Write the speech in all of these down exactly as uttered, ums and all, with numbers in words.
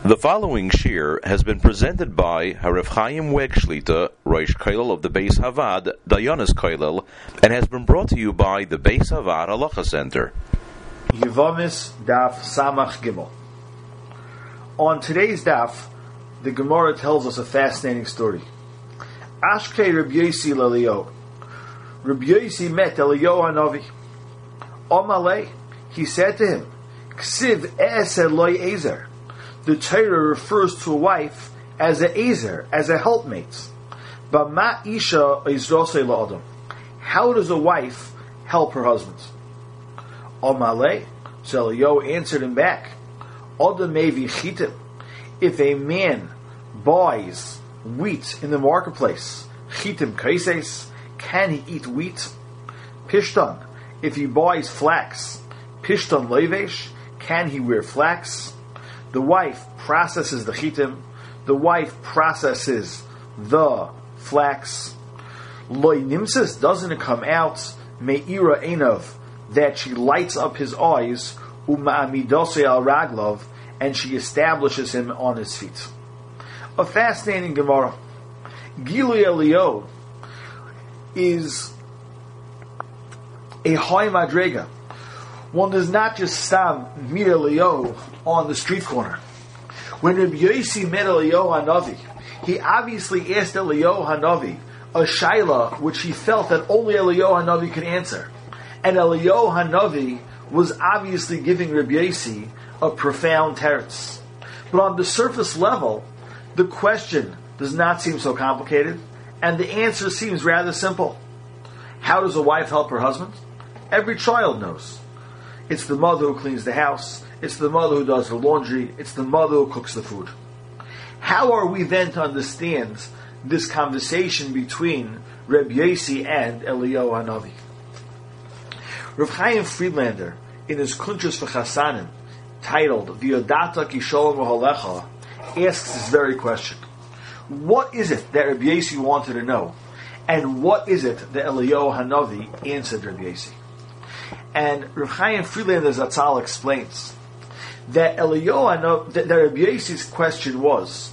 The following shir has been presented by Harav Chaim Weg Shlita, Rosh Kollel of the Beis Havad, Dayanis Kollel, and has been brought to you by the Beis Havad Halacha Center. Yevamis Daf Samach Gimel. On today's daf, the Gemara tells us a fascinating story. Ashkei Rabbi Yosi Lelio. Rabbi Yosi met Elio Hanavi. Omalei, he said to him, Ksiv Esed Loi Ezer. The Torah refers to a wife as a ezer, as a helpmate. But ma isha izrosei la'adam. How does a wife help her husband? Omalei, so Eliyahu answered him back, Adam mevi chitim. If a man buys wheat in the marketplace, chitim kaises, can he eat wheat? Pishtan, if he buys flax, pishtan levesh, can he wear flax? The wife processes the chitim. The wife processes the flax. Loi nimsis, doesn't it come out me'ira einav, that she lights up his eyes, uma'amidose al raglov, and she establishes him on his feet. A fascinating Gemara. Gilui Elio is a high madrega. One does not just stop meet Elio on the street corner. When Rabbi Yosi met Elio Hanavi, he obviously asked Elio Hanavi a shaila which he felt that only Elio Hanavi could answer. And Elio Hanavi was obviously giving Rabbi Yosi a profound teretz. But on the surface level, the question does not seem so complicated, and the answer seems rather simple. How does a wife help her husband? Every child knows. It's the mother who cleans the house. It's the mother who does the laundry. It's the mother who cooks the food. How are we then to understand this conversation between Reb Yosi and Eliyahu Hanavi? Rav Chaim Friedlander, in his Kuntres V'Chasanim, titled V'Yodata Ki Sholem V'Holecha, asks this very question. What is it that Reb Yosi wanted to know? And what is it that Eliyahu Hanavi answered Reb Yosi? And Rav Chaim Friedlander Zatzal explains that Eliyahu, that Rabbi Yosi's question was,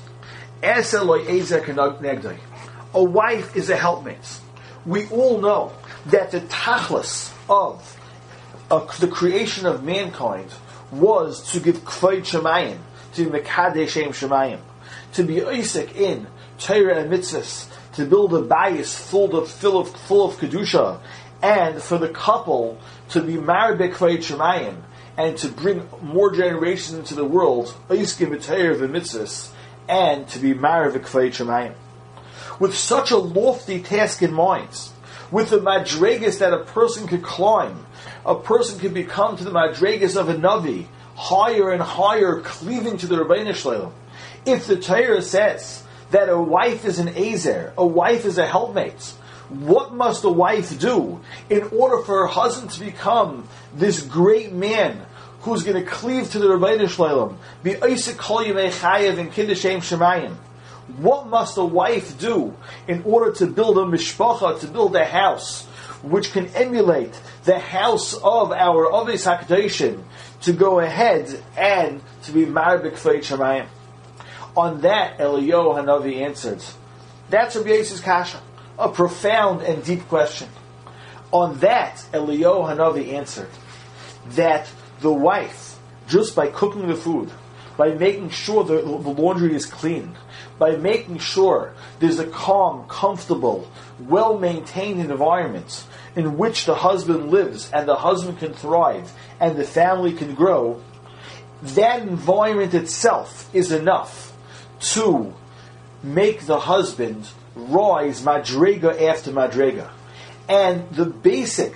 a wife is a helpmate. We all know that the tachlis of uh, the creation of mankind was to give kvod shemayim, to be mekadesh shem shemayim, to be isaac in Torah and mitzvahs, to build a bayis full of full of full of kedusha, and for the couple to be married by kvod shemayim, and to bring more generations into the world, iskim b'Torah v'mitzvahs, and to be married by kvod shemayim. With such a lofty task in mind, with the madregas that a person could climb, a person could become to the madregas of a navi, higher and higher, cleaving to the Rebbeinu Shalom. If the Torah says that a wife is an ezer, a wife is a helpmate, what must a wife do in order for her husband to become this great man who's going to cleave to the Rebbeinu Shalom, be Isaac Kol Yemei Chayev and Kiddush Shem Shemayim? What must a wife do in order to build a mishpacha, to build a house which can emulate the house of our Avos HaKadoshim, to go ahead and to be married b'kvod shemayim? On that, Eliyahu Hanavi answered, that's Rabbi Yosi's kasha. A profound and deep question. On that, Eliyahu Hanavi answered that the wife, just by cooking the food, by making sure the, the laundry is clean, by making sure there's a calm, comfortable, well-maintained environment in which the husband lives and the husband can thrive and the family can grow, that environment itself is enough to make the husband rise madrega after madrega. And the basic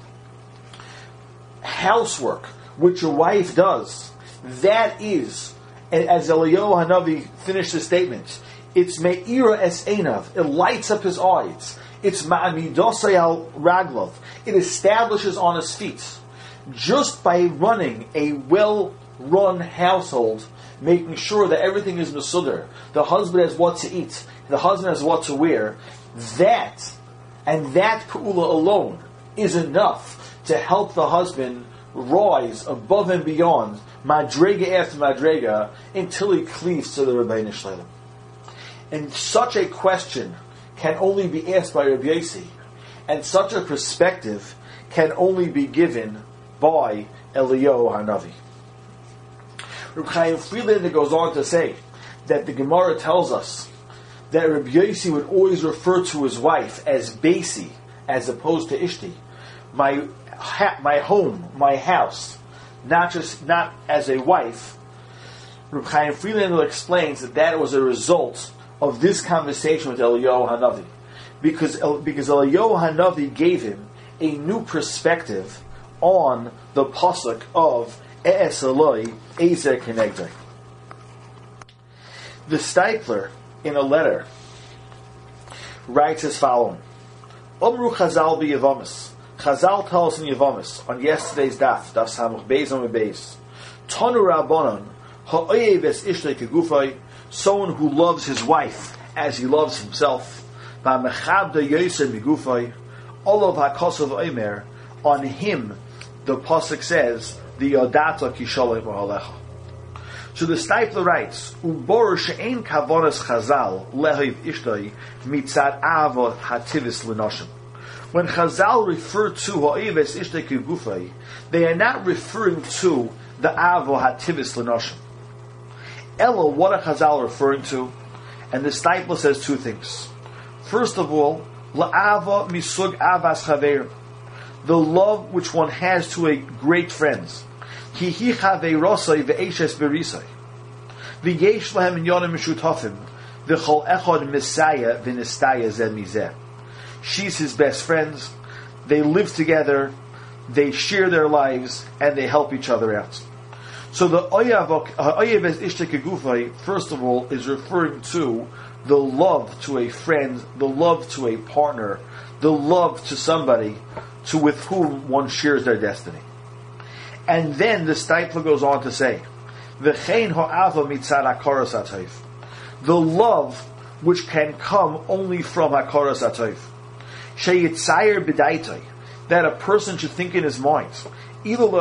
housework which a wife does, that is, as Eliyahu Hanavi finished the statement, it's me'ira es einav, it lights up his eyes, it's ma'amidosei al raglov, it establishes on his feet. Just by running a well-run household, making sure that everything is mesudar, the husband has what to eat, the husband has what to wear, that, and that pa'ula alone, is enough to help the husband rise above and beyond madrega after madrega, until he cleaves to the Rebbeinu Shleilim. And such a question can only be asked by Rabbi Yossi, and such a perspective can only be given by Eliyahu Hanavi. Reb Chaim Friedlander goes on to say that the Gemara tells us that Rabbi Yossi would always refer to his wife as Beisi, as opposed to Ishti, my ha- my home, my house, not just not as a wife. Reb Chaim Friedlander explains that that was a result of this conversation with Eliyahu Hanavi, because because Eliyahu Hanavi gave him a new perspective on the pasuk of E'es Eloi Ezer Kenegdai. The Steipler, in a letter, writes as following: Omru Chazal bi Yevamis. Chazal tell us in Yevamis on yesterday's daf, daf Samuch Beis on Beis. Tanu Rabbanon ha'oyev es ishtei kegufay, someone who loves his wife as he loves himself. Ba'mechabda yoser migufay, olav ha'kosav omer, on him the pasuk says the yodata kishalei mahalecha. So the Steipler writes, Ubor she'ein kavonas Chazal lehiv ishtoi mitzad avot hativis l'noshim. When Chazal refer to ha'oyeves ishtoi kegufay, they are not referring to the avo hativis l'noshim. Ella, what are Chazal referring to? And the Steipler says two things. First of all, la'ava misug avas chaver, the love which one has to a great friend. Ki hi chaveirosai ve'eshes berisai. V'yesh lahem inyonim mishutafim. V'chol echad misaya v'nistaya zeh mizeh. She's his best friend. They live together. They share their lives and they help each other out. So the oyeves ishte kegufay, first of all, is referring to the love to a friend, the love to a partner, the love to somebody to with whom one shares their destiny. And then the Steipler goes on to say, V'chein ha'ava mitzad hakaras ha'tov, the love which can come only from hakaras ha'tov, sheyitzayer b'daitai, that a person should think in his mind, if you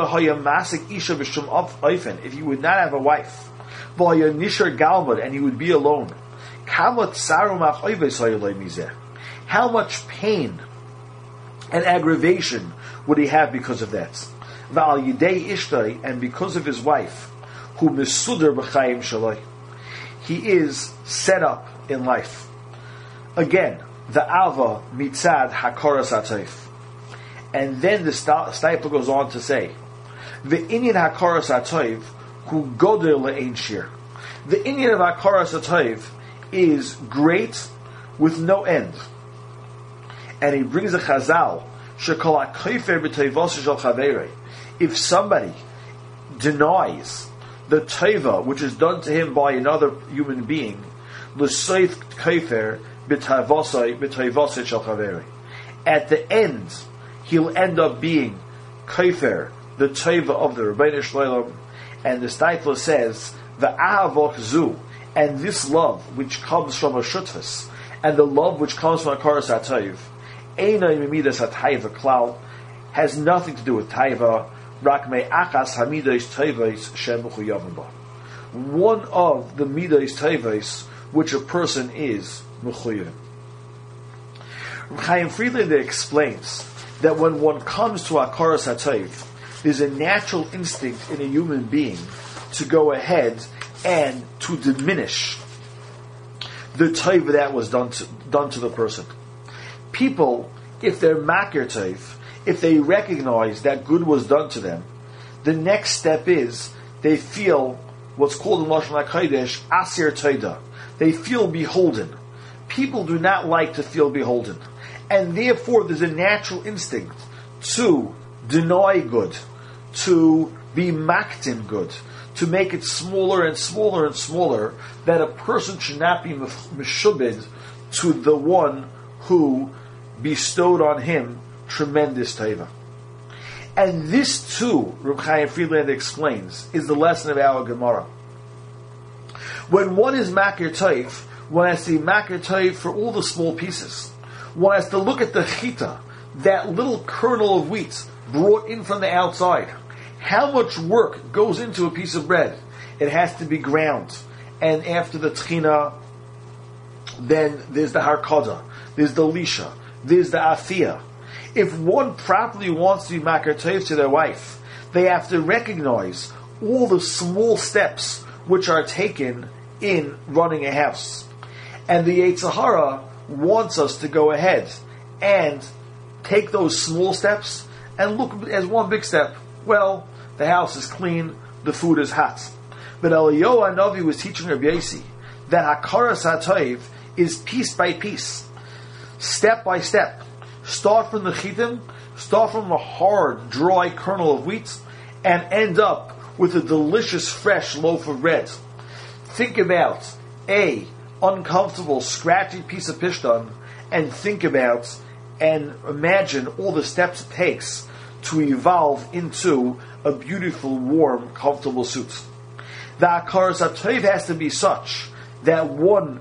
would not have a wife, and you would be alone, how much pain and aggravation would he have because of that? And because of his wife, he is set up in life. Again, the ava mitzad hakaras ha'tov. And then the Steipler goes on to say, the inyan hakaras ha'tov hu godel le'ein shir. The inyan of hakaras ha'tov is great with no end. And he brings a chazal, shekol ha'kofer b'toivos shel chaverei. If somebody denies the teva which is done to him by another human being, l'soif kofer b'toivos b'toivos shel chaverei. At the end, he'll end up being kofer, the teva of the Rebbeinu Shleilim. And the Steipler says, the ahavok zu, and this love which comes from a shutfus, and the love which comes from a hakaras ha'tov, einay mimidas ha'taiva klal, has nothing to do with taiva, rak me'achas hamidas tevais shem mechuyavim ba. One of the midas tevais which a person is mechuyavim. Chaim Friedlander explains that when one comes to hakaras ha'tov, there's a natural instinct in a human being to go ahead and to diminish the tov that was done to, done to the person. People, if they're makir tov, if they recognize that good was done to them, the next step is they feel what's called in Lashon HaKodesh asir toida. They feel beholden. People do not like to feel beholden. And therefore there's a natural instinct to deny good, to be maktin good, to make it smaller and smaller and smaller, that a person should not be meshubed to the one who bestowed on him tremendous teva. And this too, Reb Chaim Friedlander explains, is the lesson of our Gemara. When one is makir tov, one has to be makir tov for all the small pieces. One has to look at the chita, that little kernel of wheat brought in from the outside. How much work goes into a piece of bread? It has to be ground. And after the tchina, then there's the harkoda, there's the lisha, there's the afia. If one properly wants to be makar tov to their wife, they have to recognize all the small steps which are taken in running a house. And the Yetzer Hara wants us to go ahead and take those small steps and look as one big step. Well, the house is clean, the food is hot. But Eliyahu Hanavi was teaching Rabbi Yossi that Hakaras HaTov is piece by piece, step by step. Start from the chitim, start from a hard, dry kernel of wheat, and end up with a delicious, fresh loaf of bread. Think about a uncomfortable, scratchy piece of pishtan, and think about and imagine all the steps it takes to evolve into a beautiful, warm, comfortable suit. The Hakaras HaTov has to be such that one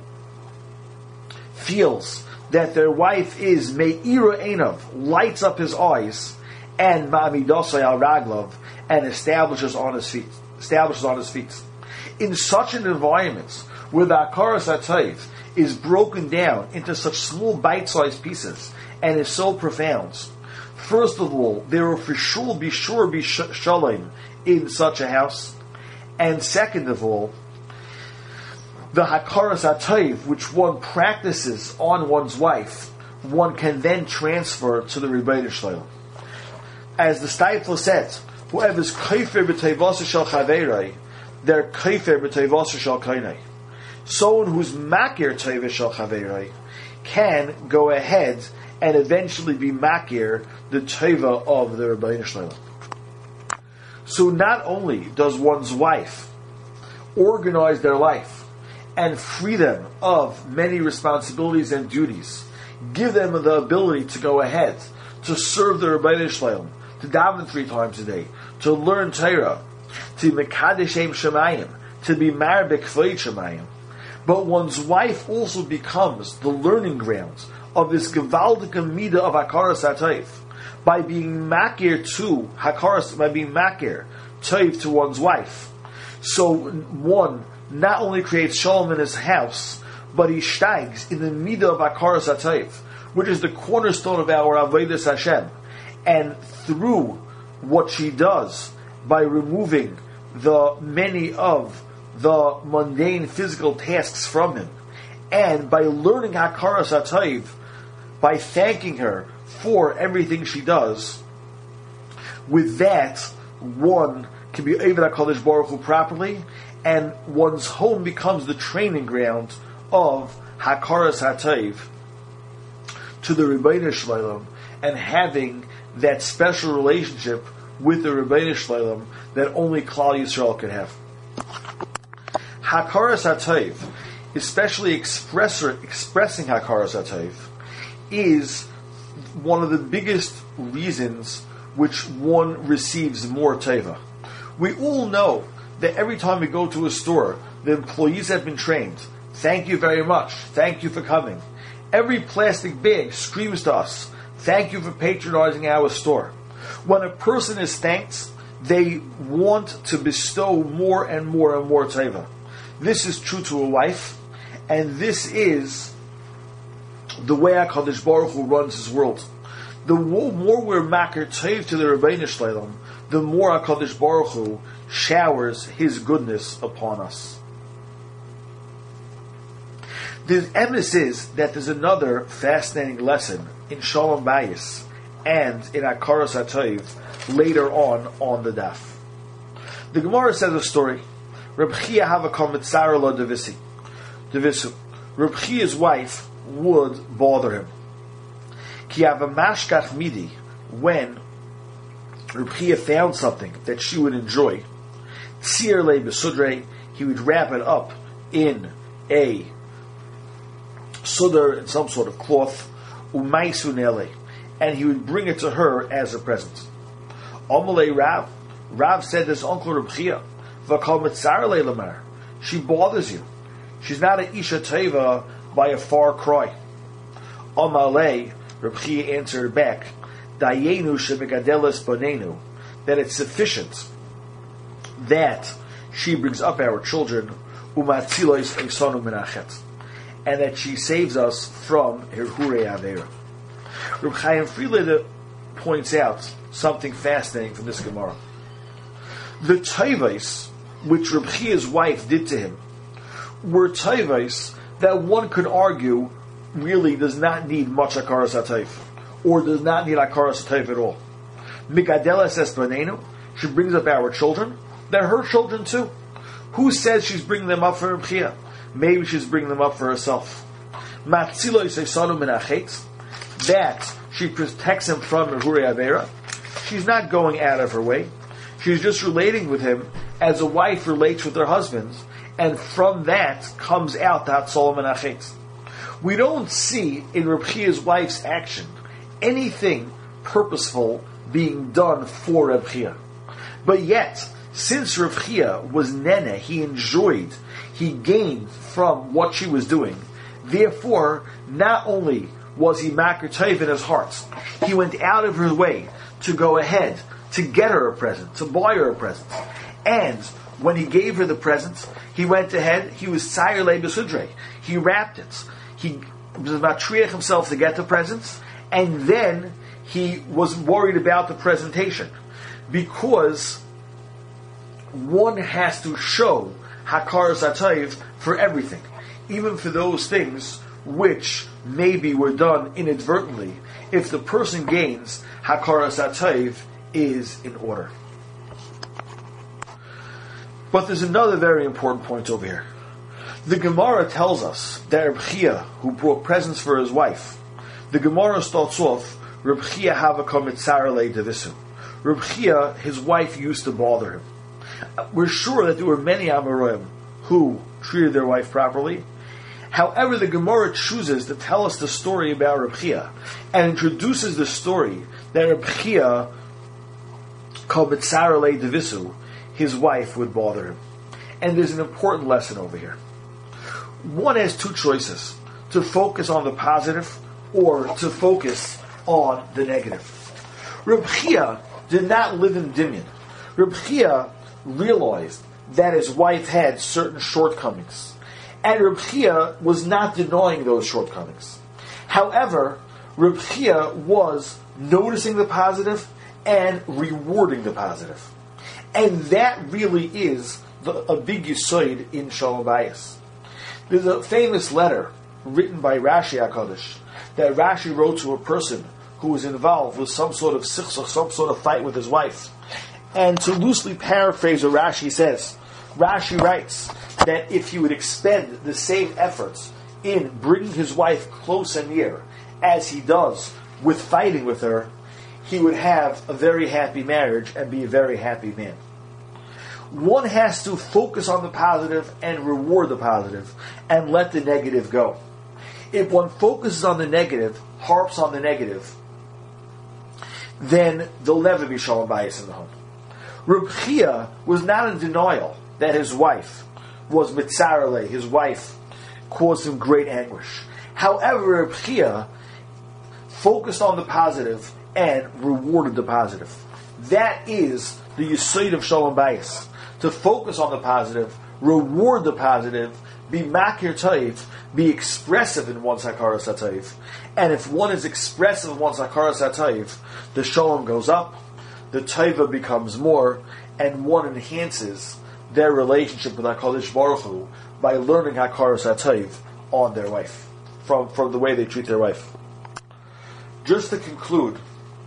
feels that their wife is me'ira einav, lights up his eyes, and ma'amidosai al raglav, and establishes on his feet. Establishes on his feet. In such an environment where the Hakaras HaTov is broken down into such small bite-sized pieces and is so profound, first of all, there will for sure be sure be sh- shalom in such a house. And second of all, the Hakaras HaTov, which one practices on one's wife, one can then transfer to the Rebbeinu Shalom. As the Steipler said, whoever's kaifer b'teivasu shel chaverei, they're kaifer b'teivasu shel kainei. Someone who's makir teiva shel chaverei can go ahead and eventually be makir the teiva of the Rebbeinu Shalom. So not only does one's wife organize their life and free them of many responsibilities and duties, give them the ability to go ahead to serve the Rebbeinu Shalom, to daven three times a day, to learn Torah, to mekadesh Shem Shemayim, to be married b'kvod Shemayim. But one's wife also becomes the learning ground of this gewaldige midah of Hakaras HaTov. By being makir to Hakaras, by being makir tov to one's wife. So one not only creates shalom in his house, but he steigs in the midah of Hakaras HaTov, which is the cornerstone of our Avodas Hashem. And through what she does, by removing the many of the mundane physical tasks from him, and by learning Hakaras HaTov, by thanking her for everything she does, with that, one can be Eved HaKadosh Baruch Hu properly, and one's home becomes the training ground of Hakaras HaTov to the Rebbeinu Shalom, and having that special relationship with the Rebbeinu Shalom that only Klal Yisrael can have. Hakaras HaTov, especially expresser, expressing Hakaras HaTov, is one of the biggest reasons which one receives more teva. We all know that every time we go to a store, the employees have been trained. Thank you very much. Thank you for coming. Every plastic bag screams to us, thank you for patronizing our store. When a person is thanked, they want to bestow more and more and more teva. This is true to a wife, and this is the way HaKadosh Baruch Hu runs his world. The more we're makir tov to the Rebbeinu Shalom, the more HaKadosh Baruch Hu showers his goodness upon us. The emes is that there's another fascinating lesson in Shalom Bayis and in Hakaras HaTov later on on the daf. The Gemara says a story. Reb Chia have a komitzara lo devisi. Devisu. Reb Chia's wife would bother him. Ki have a mashkach midi, when Reb Chia found something that she would enjoy, tzir le besudre, he would wrap it up in a sudar, in some sort of cloth, umaisu nele, and he would bring it to her as a present. Amalei Rav, Rav said this uncle Reb Chia, v'kal mitzar le lamar, she bothers you. She's not an isha teva by a far cry. Amalei, Reb Chia answered back, Dayenu shemegadeles bonenu, that it's sufficient that she brings up our children, umatzilos eisanu minachet, and that she saves us from hirhure avera. Reb Chaim Friedlander points out something fascinating from this Gemara. The tayvos which Reb Chia's wife did to him were tayvos that one could argue really does not need much hakaras hatayv, or does not need hakaras hatayv at all. Migadelas es banenu, she brings up our children. They're her children too. Who says she's bringing them up for Reb Chia? Maybe she's bringing them up for herself. Matzilo yiseisanu min hachetz, that she protects him from Hirhure Avera. She's not going out of her way. She's just relating with him as a wife relates with her husband, and from that comes out that Solomon Achetz. We don't see in Reb Chia's wife's action anything purposeful being done for Reb Chia. But yet, since Reb Chia was nene, he enjoyed, he gained from what she was doing. Therefore, not only was he makir tov in his heart, he went out of his way to go ahead to get her a present, to buy her a present. And when he gave her the present, he went ahead, he was tzayer le besudre. He wrapped it. He was matriach himself to get the presents, and then he was worried about the presentation. Because one has to show hakaras hatayv for everything, even for those things which maybe were done inadvertently. If the person gains, hakaras hatayv is in order. But there's another very important point over here. The Gemara tells us that Reb Chia, who brought presents for his wife, the Gemara starts off, Reb Chia havaka mitzara le devisu. Reb Chia, his wife used to bother him. We're sure that there were many Amoraim who treated their wife properly. However, the Gemara chooses to tell us the story about Reb Chia and introduces the story that Reb Chia called mitzara le devisu, his wife would bother him. And there's an important lesson over here. One has two choices: to focus on the positive or to focus on the negative. Reb Chia did not live in Dimyon. Reb Chia realized that his wife had certain shortcomings, and Reb Chia was not denying those shortcomings. However, Reb Chia was noticing the positive and rewarding the positive. And that really is the, a big yisoid in Shalom Bayis. There's a famous letter written by Rashi HaKadosh that Rashi wrote to a person who was involved with some sort of sichsach, some sort of fight with his wife. And to loosely paraphrase what Rashi says, Rashi writes that if he would expend the same efforts in bringing his wife close and near as he does with fighting with her, he would have a very happy marriage and be a very happy man. One has to focus on the positive and reward the positive and let the negative go. If one focuses on the negative, harps on the negative, then there'll never be Shalom Bayis in the home. Reb Chia was not in denial that his wife was mitzara le, his wife caused him great anguish. However, Reb Chia focused on the positive and rewarded the positive. That is the yisoid of Shalom Bayis. To focus on the positive, reward the positive, be makir tov, be expressive in one's hakaras hatayv. And if one is expressive in one's hakaras hatayv, the shalom goes up, the taiva becomes more, and one enhances their relationship with HaKadosh Baruch Hu by learning hakaras hatayv on their wife, from, from the way they treat their wife. Just to conclude,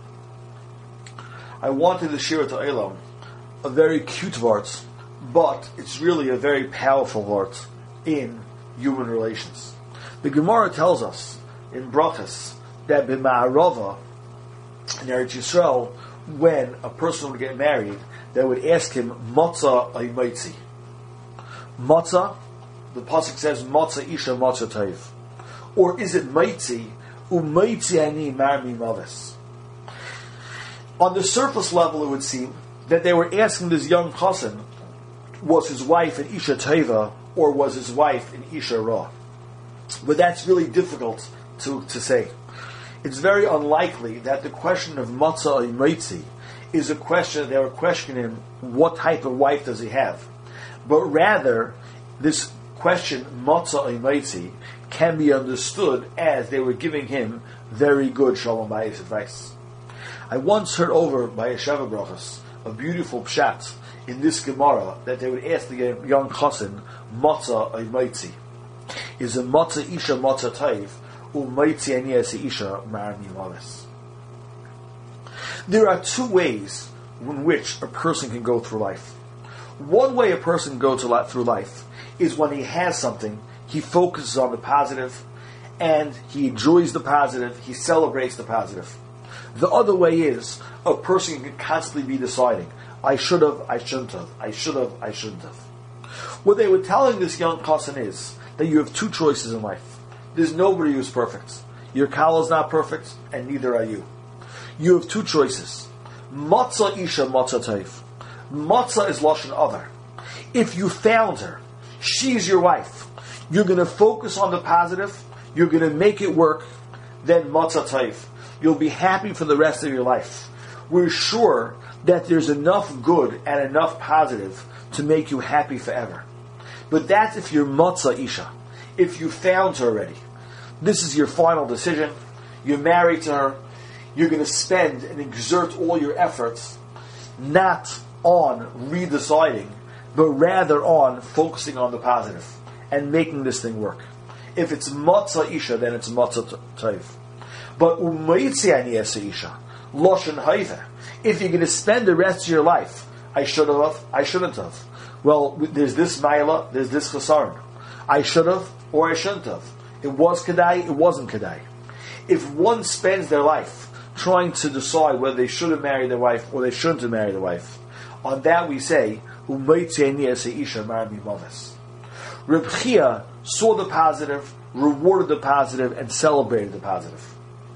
I wanted to share with the Eilam a very cute vart, but it's really a very powerful vart in human relations. The Gemara tells us in Brachas that b'ma'arava in Eretz Yisrael, when a person would get married, they would ask him matzah ay maitzi. Matzah, the pasuk says matzah isha matzah tayv, or is it maitzi umaitzi ani marmi mavis? On the surface level, it would seem that they were asking this young person, was his wife an Isha Teva or was his wife an Isha Ra? But that's really difficult to, to say. It's very unlikely that the question of Matzah Imaitzi is a question that they were questioning him, what type of wife does he have? But rather, this question, Matzah Imaitzi, can be understood as they were giving him very good Shalom Bayis advice. I once heard over by Yeshava Brachas a beautiful pshat in this Gemara that they would ask the young chassan, Matzah Imaitzi. Is a Matzah Isha Matzah Taiv, Umaitzi Anias Isha Marmi Mavis. There are two ways in which a person can go through life. One way a person can go through life is when he has something, he focuses on the positive, and he enjoys the positive, he celebrates the positive. The other way is a person can constantly be deciding, I should have, I shouldn't have, I should have, I shouldn't have. What they were telling this young cousin is that you have two choices in life. There's nobody who's perfect. Your kala is not perfect, and neither are you. You have two choices. Matzah Isha Matzah Taif. Matzah is Lashon Other. If you found her, she's your wife, you're going to focus on the positive, you're going to make it work, then Matzah Taif. You'll be happy for the rest of your life. We're sure that there's enough good and enough positive to make you happy forever. But that's if you're Matzah Isha. If you found her already. This is your final decision. You're married to her. You're going to spend and exert all your efforts not on redeciding, but rather on focusing on the positive and making this thing work. If it's Matzah Isha, then it's Matzah Taiv. But Umaitzi Anias Isha, Loshen Haiva. If you're going to spend the rest of your life, I should have, I shouldn't have. Well, there's this Maila, there's this Chasaron. I should have, or I shouldn't have. It was Kedai, it wasn't Kedai. If one spends their life trying to decide whether they should have married their wife or they shouldn't have married their wife, on that we say, Umaitzi Anias Isha Marmi Mavis. Reb Chia saw the positive, rewarded the positive, and celebrated the positive.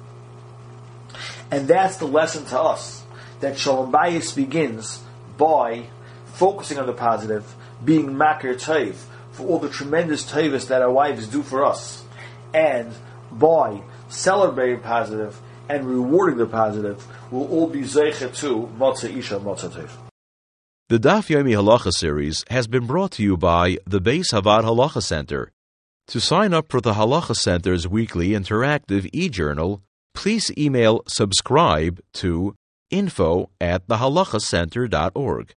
And that's the lesson to us, that Shalom Bayis begins by focusing on the positive, being Makir Taiv, for all the tremendous Taivas that our wives do for us, and by celebrating positive and rewarding the positive, will all be Zeicha to Matzah Isha Matzah Taiv. The Daf Yomi Halacha series has been brought to you by the Beis Havad Halacha Center. To sign up for the Halacha Center's weekly interactive e-journal, please email subscribe to info at the halacha center dot org.